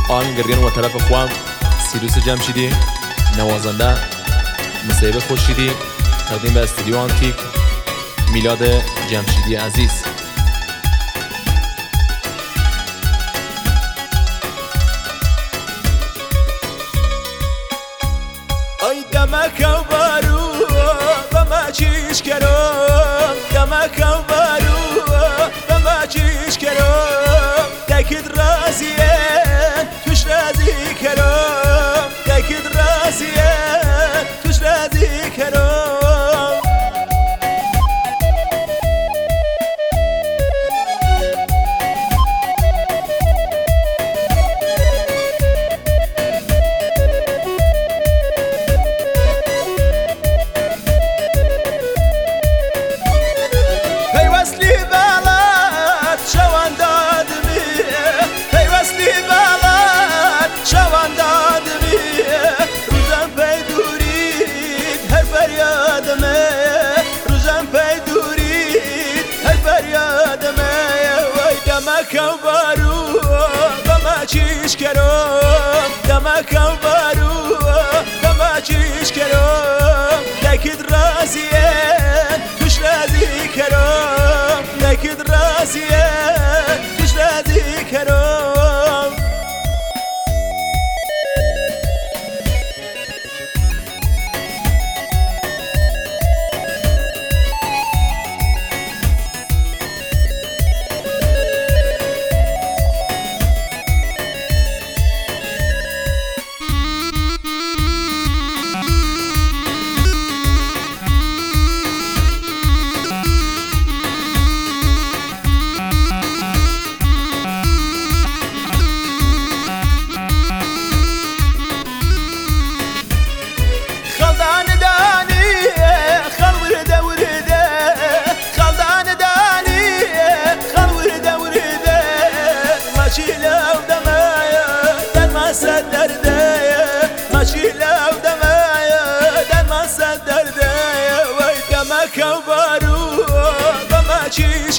آهنگ گرگن و طرف خوام سیروس جمشیدی نوازنده مصیبه خوشیدی تقدیم به استودیو آنتیک میلاد جمشیدی عزیز. ای دمک و بارو بما چیش کرم دمک و بارو بما چیش کرم تکید رازیه توش رازی کرم تکید رازیه توش رازی کرم دمک و بارو بما چیش کرم دمک و بارو بما چیش کرم تکید رازیه توش رازی کرم تکید رازیه توش رازی کرم دمک و بارو بما چیش